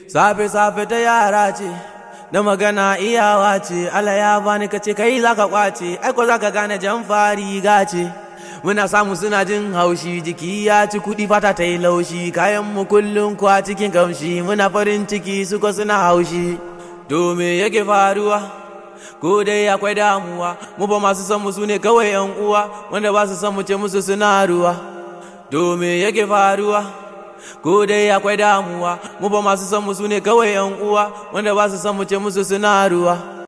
Safe ta yara ce, da magana iyawa ce, Allah ya bani kace kai zaka kwace, aiko zaka gane jan fari gace. Muna samu suna jin haushi, jiki ya ci kudi fata ta yi laushi, kayan mu kullun kwa cikin kamshi, muna farin ciki suko suna haushi. To me yake faruwa? Ko dai akwai damuwa, mu ba masu san mu sune kawai yan uwa, wanda ba su san mu ce musu suna ruwa. To me yake faruwa? Ko dai akwai damuwa, mu ba masu san mu sune kawai yan uwa, wanda ba su san mu ce musu suna ruwa.